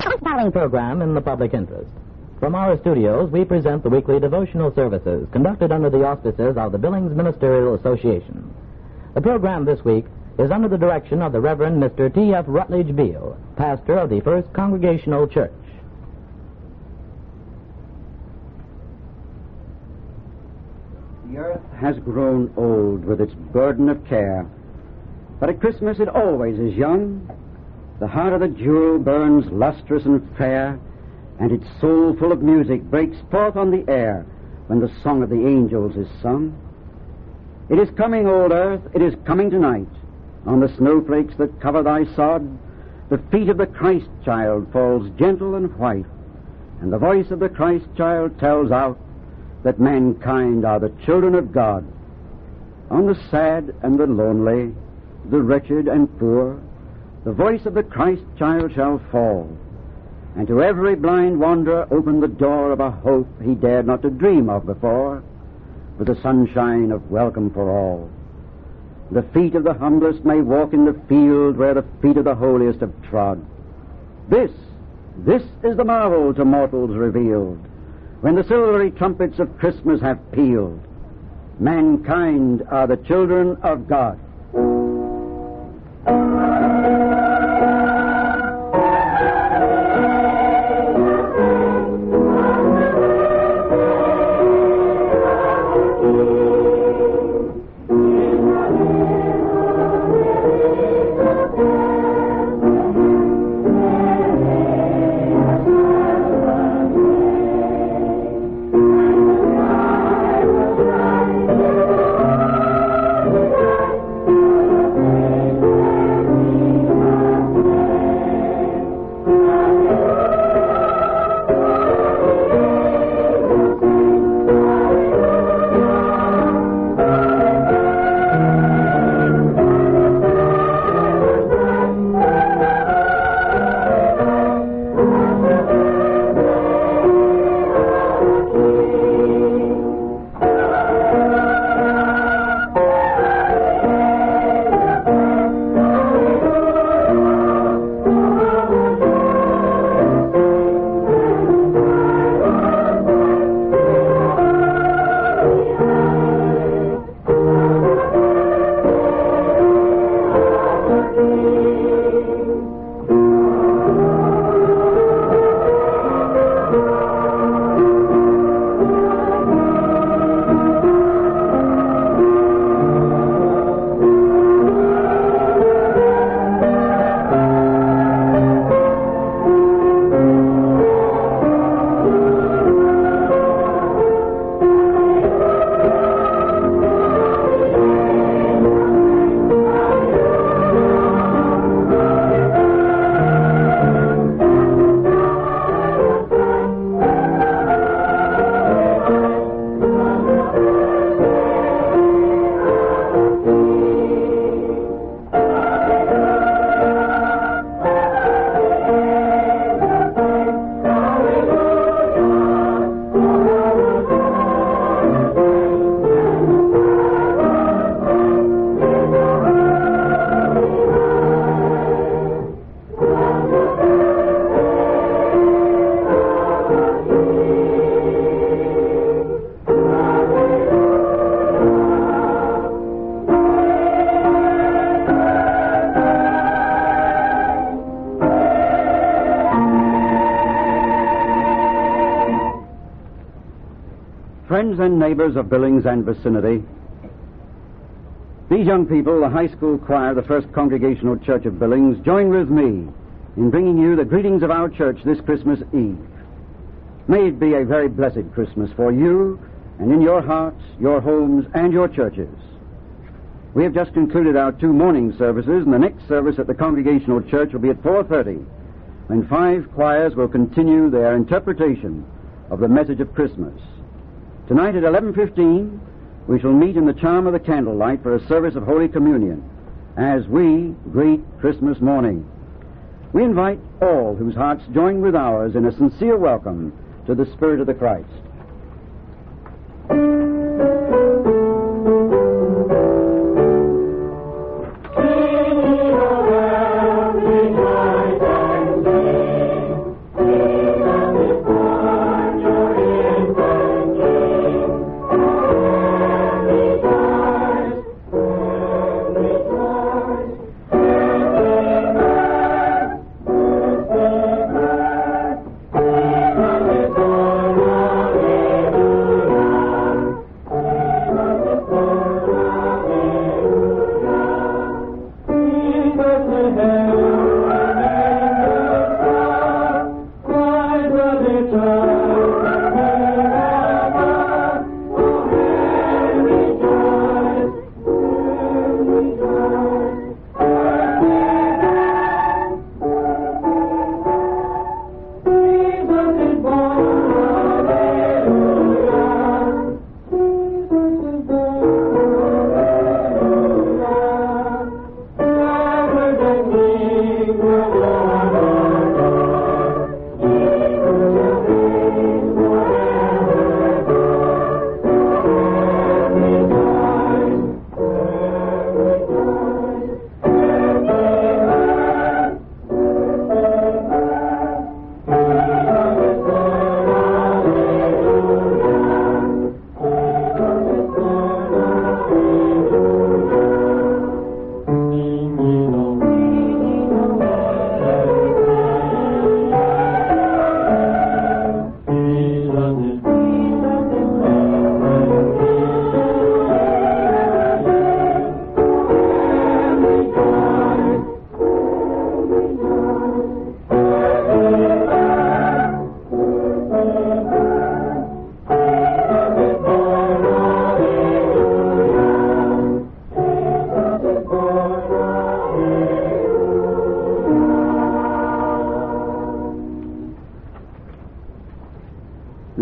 following program in the public interest. From our studios, we present the weekly devotional services conducted under the auspices of the Billings Ministerial Association. The program this week is under the direction of the Reverend Mr. T.F. Rutledge Beale, pastor of the First Congregational Church. The earth has grown old with its burden of care, but at Christmas it always is young. The heart of the jewel burns lustrous and fair, and its soul full of music breaks forth on the air when the song of the angels is sung. It is coming, old earth, it is coming tonight. On the snowflakes that cover thy sod, the feet of the Christ child falls gentle and white, and the voice of the Christ child tells out that mankind are the children of God. On the sad and the lonely, the wretched and poor, the voice of the Christ child shall fall, and to every blind wanderer open the door of a hope he dared not to dream of before, with the sunshine of welcome for all. The feet of the humblest may walk in the field where the feet of the holiest have trod. This is the marvel to mortals revealed, when the silvery trumpets of Christmas have pealed. Mankind are the children of God. Friends and neighbors of Billings and vicinity, these young people, the high school choir of the First Congregational Church of Billings, join with me in bringing you the greetings of our church this Christmas Eve. May it be a very blessed Christmas for you and in your hearts, your homes, and your churches. We have just concluded our 2 morning services, and the next service at the Congregational Church will be at 4:30, when 5 choirs will continue their interpretation of the message of Christmas. Tonight at 11:15, we shall meet in the charm of the candlelight for a service of Holy Communion as we greet Christmas morning. We invite all whose hearts join with ours in a sincere welcome to the Spirit of the Christ.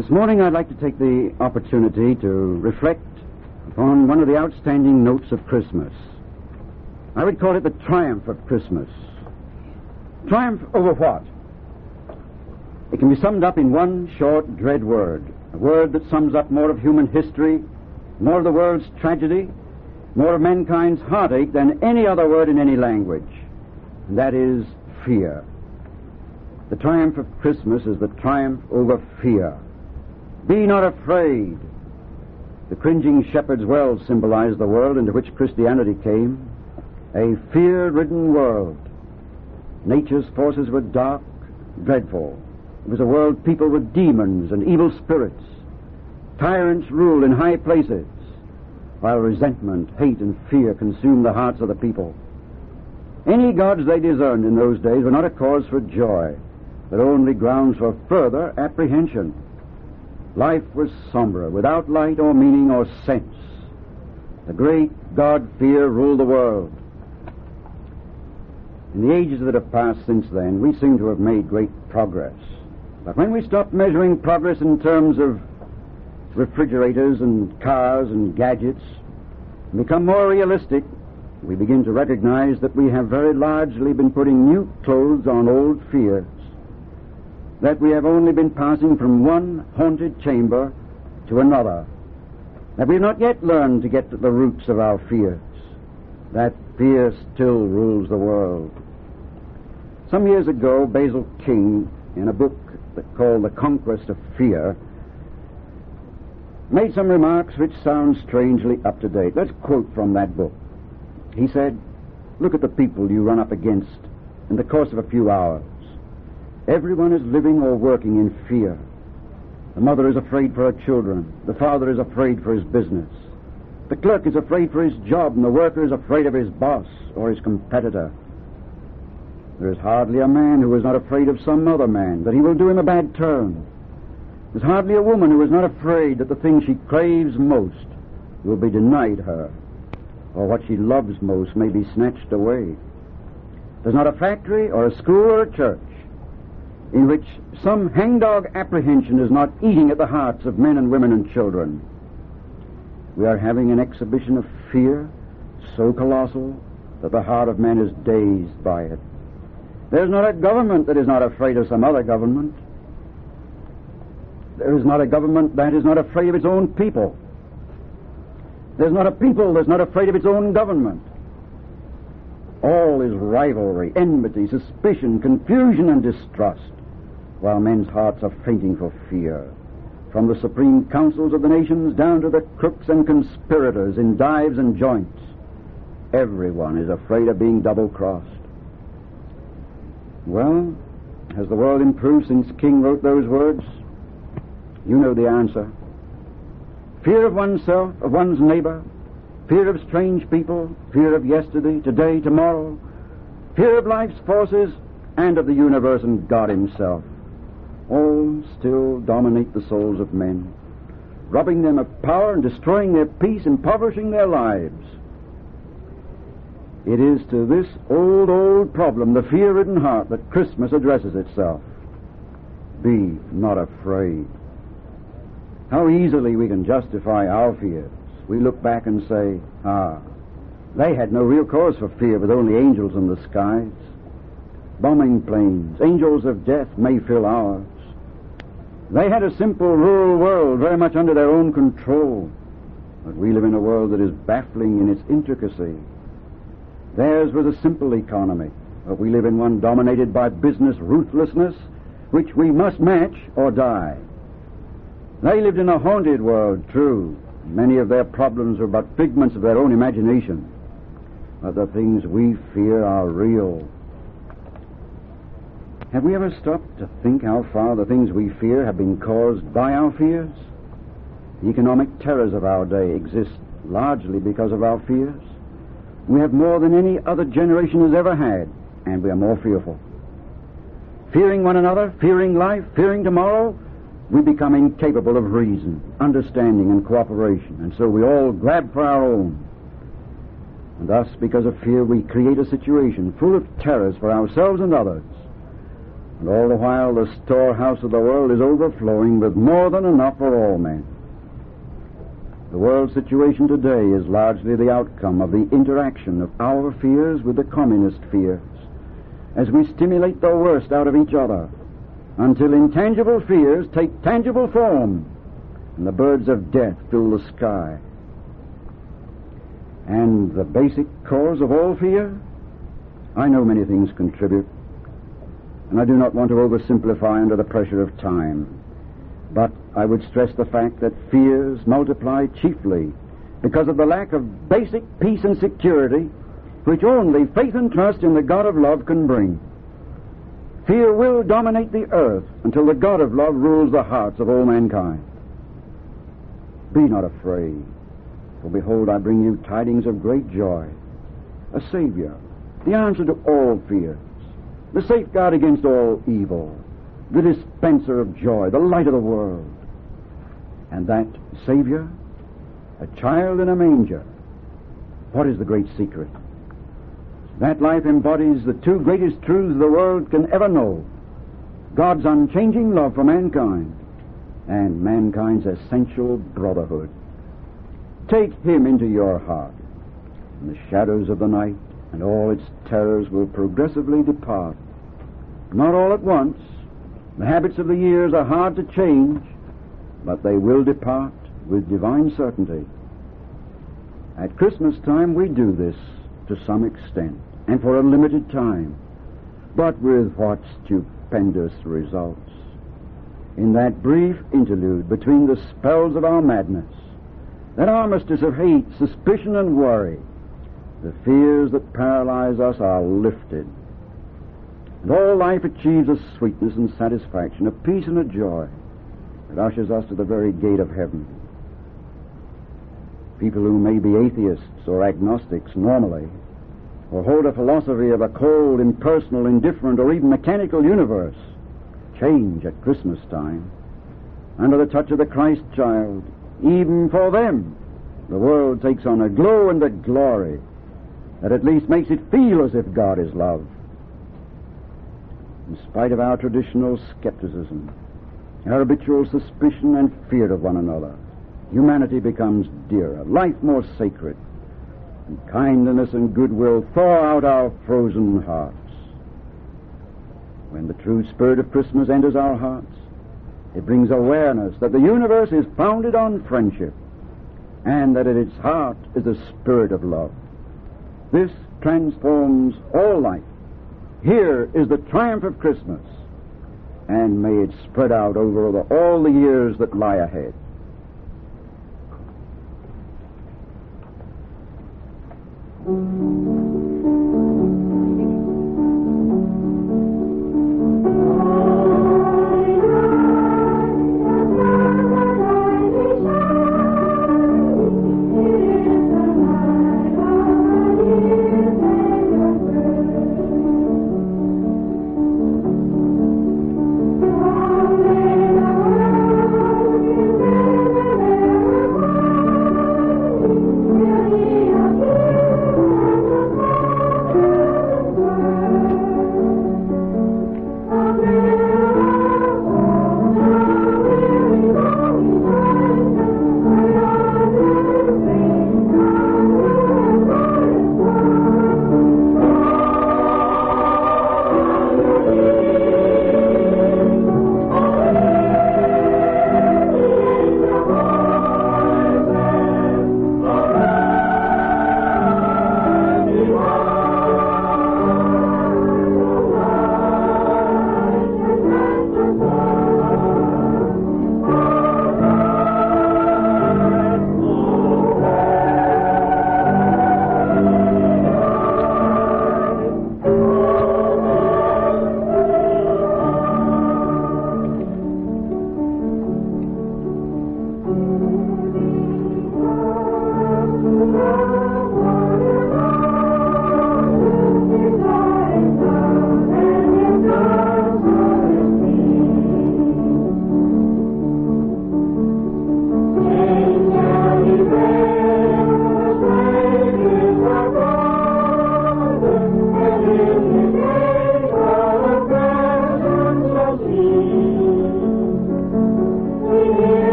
This morning I'd like to take the opportunity to reflect upon one of the outstanding notes of Christmas. I would call it the triumph of Christmas. Triumph over what? It can be summed up in one short, dread word. A word that sums up more of human history, more of the world's tragedy, more of mankind's heartache than any other word in any language. And that is fear. The triumph of Christmas is the triumph over fear. Be not afraid. The cringing shepherds well symbolize the world into which Christianity came. A fear-ridden world. Nature's forces were dark, dreadful. It was a world peopled with demons and evil spirits. Tyrants ruled in high places, while resentment, hate, and fear consumed the hearts of the people. Any gods they discerned in those days were not a cause for joy, but only grounds for further apprehension. Life was somber, without light or meaning or sense. The great God-fear ruled the world. In the ages that have passed since then, we seem to have made great progress. But when we stop measuring progress in terms of refrigerators and cars and gadgets, and become more realistic, we begin to recognize that we have very largely been putting new clothes on old fears, that we have only been passing from one haunted chamber to another, that we have not yet learned to get to the roots of our fears, that fear still rules the world. Some years ago, Basil King, in a book called The Conquest of Fear, made some remarks which sound strangely up to date. Let's quote from that book. He said, "Look at the people you run up against in the course of a few hours. Everyone is living or working in fear. The mother is afraid for her children. The father is afraid for his business. The clerk is afraid for his job, and the worker is afraid of his boss or his competitor. There is hardly a man who is not afraid of some other man, that he will do him a bad turn. There's hardly a woman who is not afraid that the thing she craves most will be denied her, or what she loves most may be snatched away. There's not a factory or a school or a church in which some hangdog apprehension is not eating at the hearts of men and women and children. We are having an exhibition of fear so colossal that the heart of man is dazed by it. There's not a government that is not afraid of some other government. There is not a government that is not afraid of its own people. There's not a people that's not afraid of its own government. All is rivalry, enmity, suspicion, confusion, and distrust, while men's hearts are fainting for fear. From the supreme councils of the nations down to the crooks and conspirators in dives and joints, everyone is afraid of being double-crossed. Well, has the world improved since King wrote those words? You know the answer. Fear of oneself, of one's neighbor, fear of strange people, fear of yesterday, today, tomorrow, fear of life's forces and of the universe and God himself, all still dominate the souls of men, robbing them of power and destroying their peace, impoverishing their lives. It is to this old problem, the fear-ridden heart, that Christmas addresses itself. Be not afraid. How easily we can justify our fears. We look back and say, they had no real cause for fear with only angels in the skies. Bombing planes, angels of death may fill ours. They had a simple rural world very much under their own control. But we live in a world that is baffling in its intricacy. Theirs was a simple economy, but we live in one dominated by business ruthlessness, which we must match or die. They lived in a haunted world, true. Many of their problems were but figments of their own imagination. But the things we fear are real. Have we ever stopped to think how far the things we fear have been caused by our fears? The economic terrors of our day exist largely because of our fears. We have more than any other generation has ever had, and we are more fearful. Fearing one another, fearing life, fearing tomorrow, we become incapable of reason, understanding, and cooperation, and so we all grab for our own. And thus, because of fear, we create a situation full of terrors for ourselves and others. And all the while the storehouse of the world is overflowing with more than enough for all men. The world situation today is largely the outcome of the interaction of our fears with the communist fears, as we stimulate the worst out of each other, until intangible fears take tangible form, and the birds of death fill the sky. And the basic cause of all fear? I know many things contribute, and I do not want to oversimplify under the pressure of time. But I would stress the fact that fears multiply chiefly because of the lack of basic peace and security which only faith and trust in the God of love can bring. Fear will dominate the earth until the God of love rules the hearts of all mankind. Be not afraid, for behold, I bring you tidings of great joy, a Savior, the answer to all fears, the safeguard against all evil, the dispenser of joy, the light of the world. And that Savior, a child in a manger. What is the great secret? That life embodies the two greatest truths the world can ever know: God's unchanging love for mankind and mankind's essential brotherhood. Take Him into your heart, and the shadows of the night and all its terrors will progressively depart. Not all at once. The habits of the years are hard to change, but they will depart with divine certainty. At Christmas time we do this to some extent, and for a limited time, but with what stupendous results. In that brief interlude between the spells of our madness, that armistice of hate, suspicion, and worry, the fears that paralyze us are lifted, and all life achieves a sweetness and satisfaction, a peace and a joy that ushers us to the very gate of heaven. People who may be atheists or agnostics normally, or hold a philosophy of a cold, impersonal, indifferent, or even mechanical universe, change at Christmas time. Under the touch of the Christ child, even for them, the world takes on a glow and a glory that at least makes it feel as if God is love. In spite of our traditional skepticism, our habitual suspicion and fear of one another, humanity becomes dearer, life more sacred, and kindness and goodwill thaw out our frozen hearts. When the true spirit of Christmas enters our hearts, it brings awareness that the universe is founded on friendship, and that at its heart is the spirit of love. This transforms all life. Here is the triumph of Christmas, and may it spread out over all the years that lie ahead.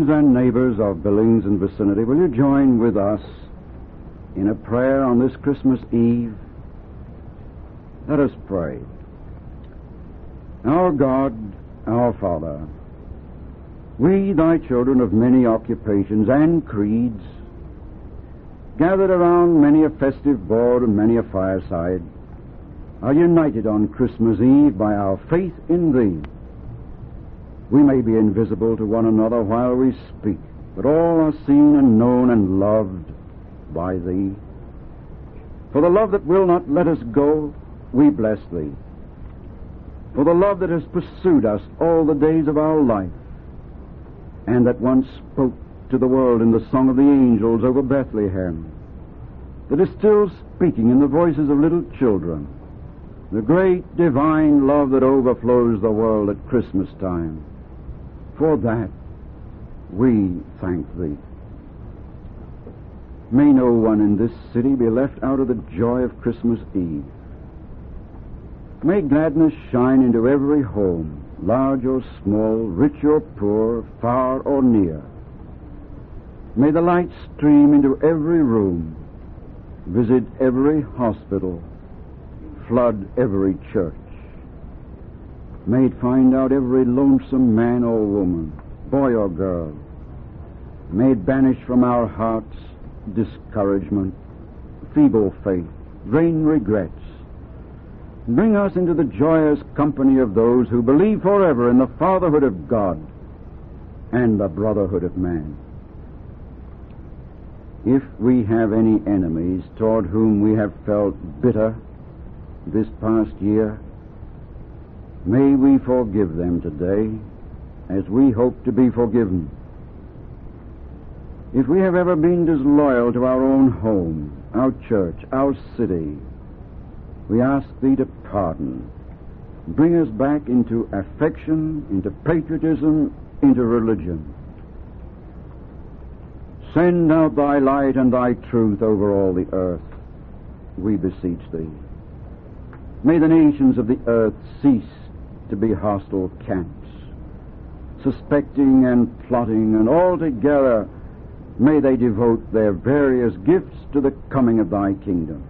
Friends and neighbors of Billings and vicinity, will you join with us in a prayer on this Christmas Eve? Let us pray. Our God, our Father, we, thy children of many occupations and creeds, gathered around many a festive board and many a fireside, are united on Christmas Eve by our faith in thee. We may be invisible to one another while we speak, but all are seen and known and loved by thee. For the love that will not let us go, we bless thee. For the love that has pursued us all the days of our life, and that once spoke to the world in the song of the angels over Bethlehem, that is still speaking in the voices of little children, the great divine love that overflows the world at Christmas time. For that we thank thee. May no one in this city be left out of the joy of Christmas Eve. May gladness shine into every home, large or small, rich or poor, far or near. May the light stream into every room, visit every hospital, flood every church. May it find out every lonesome man or woman, boy or girl. May it banish from our hearts discouragement, feeble faith, vain regrets. Bring us into the joyous company of those who believe forever in the fatherhood of God and the brotherhood of man. If we have any enemies toward whom we have felt bitter this past year, may we forgive them today as we hope to be forgiven. If we have ever been disloyal to our own home, our church, our city, we ask thee to pardon. Bring us back into affection, into patriotism, into religion. Send out thy light and thy truth over all the earth, we beseech thee. May the nations of the earth cease to be hostile camps, suspecting and plotting, and altogether may they devote their various gifts to the coming of thy kingdom.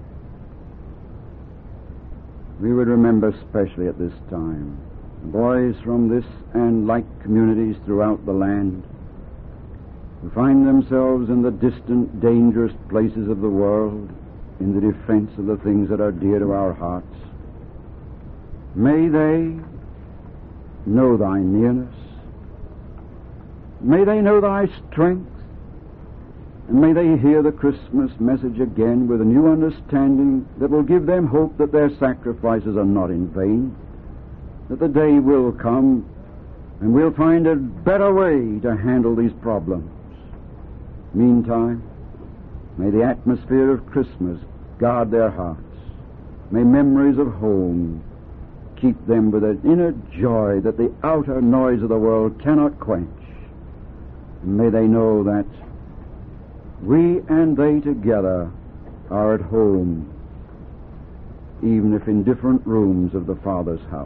We would remember especially at this time boys from this and like communities throughout the land who find themselves in the distant, dangerous places of the world in the defense of the things that are dear to our hearts. May they know thy nearness. May they know thy strength. And may they hear the Christmas message again with a new understanding that will give them hope that their sacrifices are not in vain, that the day will come and we'll find a better way to handle these problems. Meantime, may the atmosphere of Christmas guard their hearts. May memories of home keep them with an inner joy that the outer noise of the world cannot quench. And may they know that we and they together are at home, even if in different rooms of the Father's house.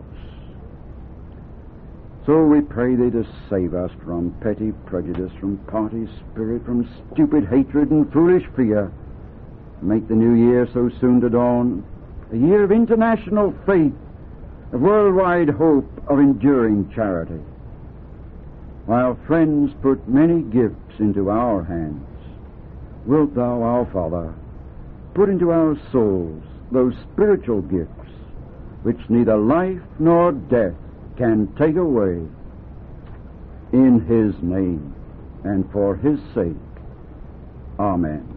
So we pray thee to save us from petty prejudice, from party spirit, from stupid hatred and foolish fear. Make the new year so soon to dawn a year of international faith, of worldwide hope, of enduring charity. While friends put many gifts into our hands, wilt thou, our Father, put into our souls those spiritual gifts which neither life nor death can take away, in his name and for his sake. Amen.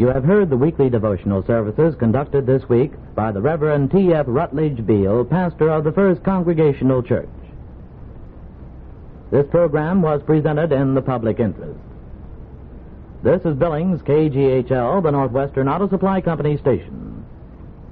You have heard the weekly devotional services conducted this week by the Reverend T.F. Rutledge Beale, pastor of the First Congregational Church. This program was presented in the public interest. This is Billings KGHL, the Northwestern Auto Supply Company station.